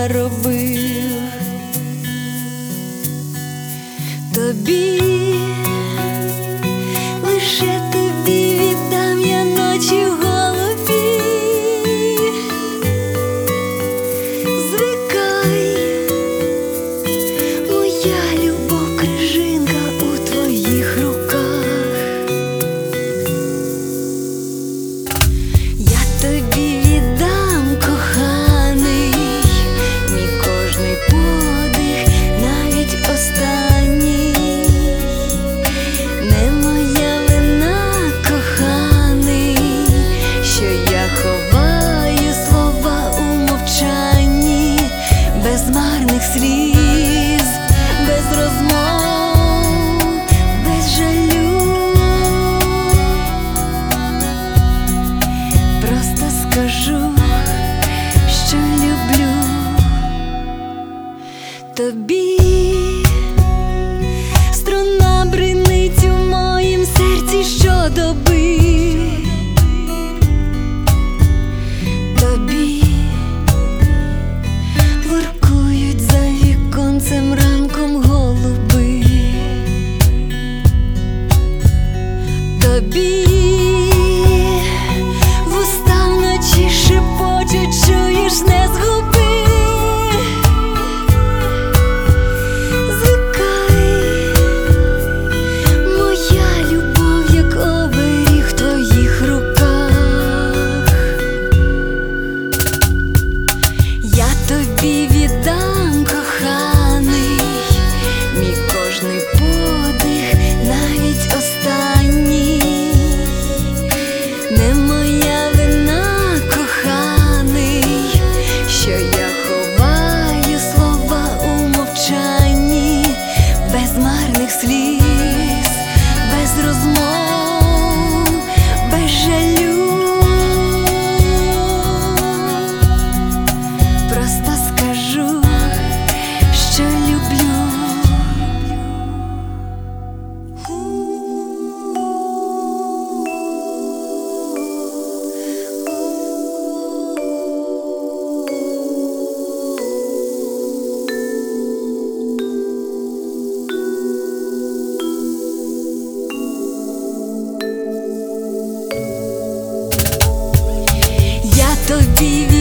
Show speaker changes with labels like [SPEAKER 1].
[SPEAKER 1] наробив тобі, лише тобі віддам я ночі в голові. Звикай, моя любов, крижинка у твоїх руках. Я тобі віддам, коханий, мій кожний подих, навіть останній. Не моя вина, коханий, що я ховаю слова у мовчанні, без марних сліз, без розмов, без жалю. Просто скажу, що люблю тобі. Струна бринить у моїм серці щодоби. Тобі воркують за віконцем ранком голуби. Тобі вуста вночі шепочуть, чуєш, не згуби. Тобі віддам, коханий, мій кожний подих, навіть останній. Не моя вина, коханий, що я ховаю слова у мовчанні, без марних сліз, без розмов, без жалю. Просто скажу, що люблю. Я тобі